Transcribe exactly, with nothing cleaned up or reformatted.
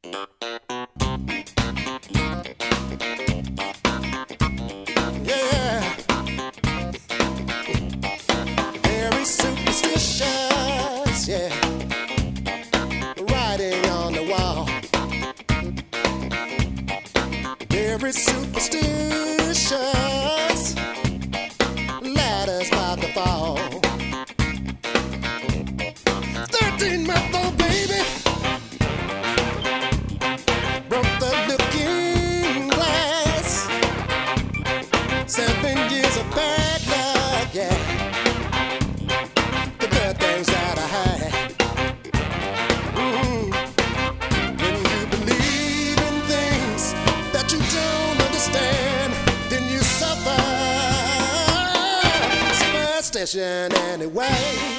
Yeah, very superstitious, yeah, writing on the wall. Very superstitious, ladders about to fall. Thirteen month old baby broke the looking glass. Seven years of bad luck, yeah. The good things that I had. Mm-hmm. When you believe in things that you don't understand, then you suffer superstition anyway.